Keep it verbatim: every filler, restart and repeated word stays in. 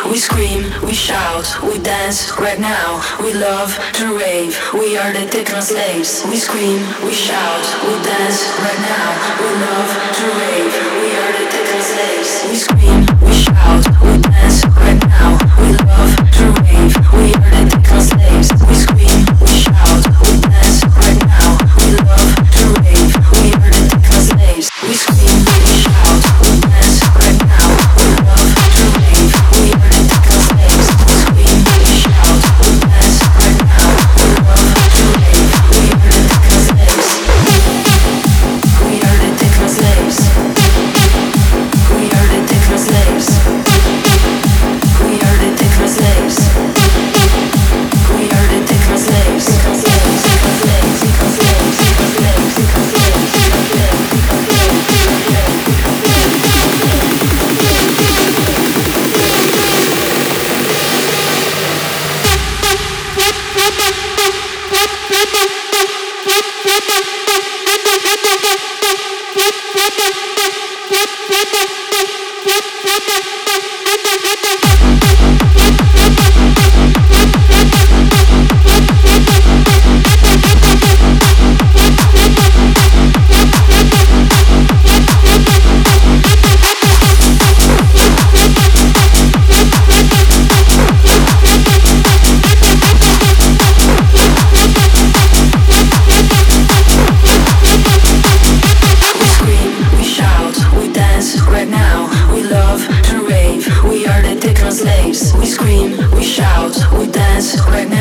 we scream, we shout, we dance right now. We love to rave, we are the techno slaves. We scream, we shout, we dance right now. We love to rave, we are the techno slaves. We scream, we shout, we dance right now. We love to rave, we are the techno slaves. We scream, we shout, we dance right now. We love to rave, we are the techno slaves. We scream, we shout, we dance right now. We love to rave, we are the techno slaves. We scream, we shout, we dance right now. We love to rave, we are the techno slaves. We are the techno slaves. We are the techno slaves. We are the techno slaves. We are the techno slaves. Techno slaves. Techno slaves. Techno slaves. Techno slaves. Techno slaves. Techno slaves. We scream, we shout, we dance right now.